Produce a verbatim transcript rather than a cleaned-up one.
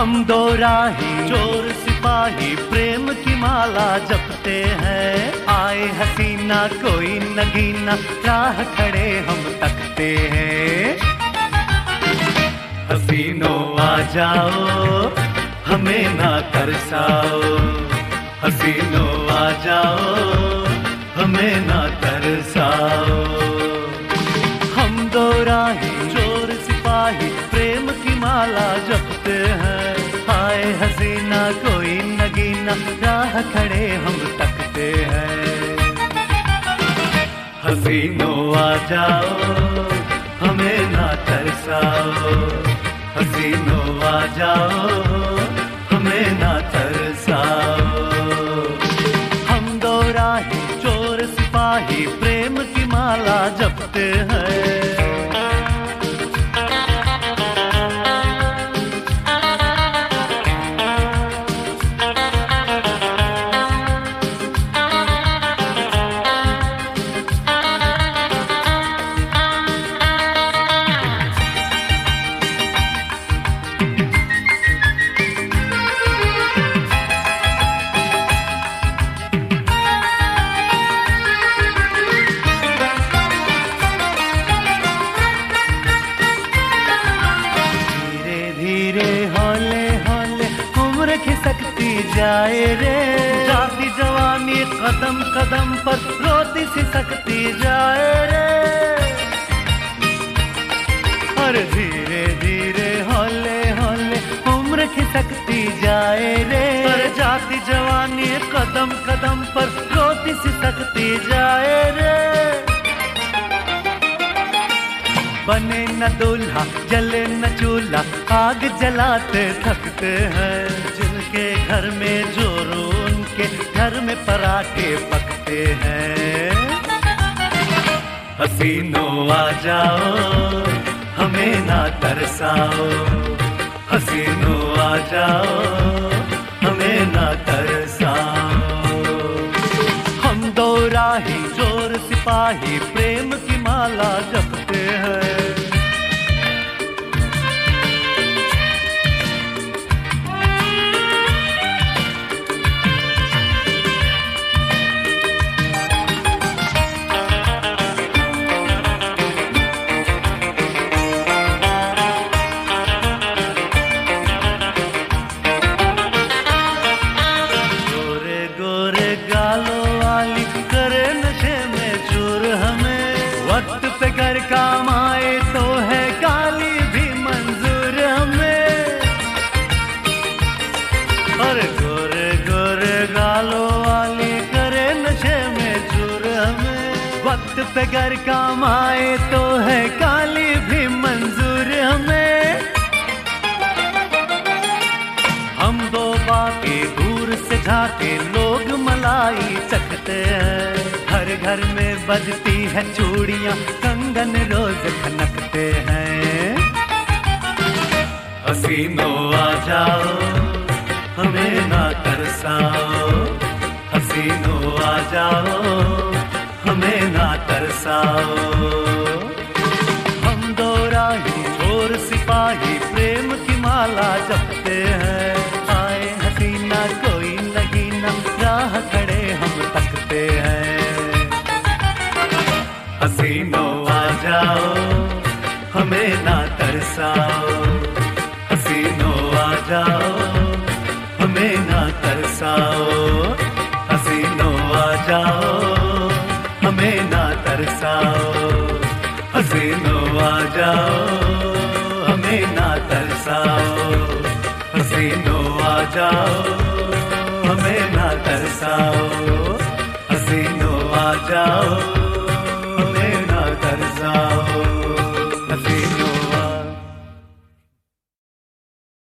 हम दो राही चोर सिपाही प्रेम की माला जपते हैं। आए हसीना कोई नगीना राह खड़े हम तकते हैं। हसीनों आ जाओ हमें ना तरसाओ, हसीनों आ जाओ हमें ना तरसाओ। हम दो राही चोर सिपाही प्रेम की माला जपते हैं। आए हसीना कोई नगीना राह खड़े हम तकते हैं। हसीनों आ जाओ हमें ना तरसाओ, हसीनों आ जाओ हमें ना तरसाओ। हम दो राही चोर सिपाही प्रेम की माला जपते हैं। खिसकती जाए रे जाती जवानी कदम कदम पर रोती सिसकती जाए रे। और धीरे धीरे हौले हौले उम्र खिसकती जाए रे। और जाती जवानी कदम कदम पर रोती सिसकती जाए रे। बने न दूल्हा जले न चूल्हा आग जलाते थकते हैं। जिनके घर में जोरू उनके घर में पराठे पकते हैं। हसीनों आ जाओ हमें ना तरसाओ, हसीनों आ जाओ हमें ना तरसाओ। हम दो राही चोर सिपाही प्रेम की माला जपते हैं। वक्त पे घर काम आए तो है गाली भी मंजूर हमें। और गोरे गोरे गालों वाली करे नशे में चूर हमें। वक्त पे घर काम आए तो है गाली भी मंजूर हमें। हम दो बाकी दूर से झाके लोग मलाई चखते हैं। हर घर में बजती है चूड़ियां कंगन रोज खनकते हैं। हसीनों आ जाओ हमें ना तरसाओ, हसीनों आ जाओ हमें ना तरसाओ। हम दो राही चोर सिपाही प्रेम की माला जपते हैं। आए हसीना कोई नगीना राह खड़े हम तकते हैं। हसीनों आ जाओ हमें ना तरसाओ, हसीनों आ जाओ हमें ना तरसाओ। हसीनों आ जाओ हमें ना तरसाओ, हसीनों आ जाओ हमें ना तरसाओ। हसीनों आ जाओ हमें ना तरसाओ, हसीनों आ जाओ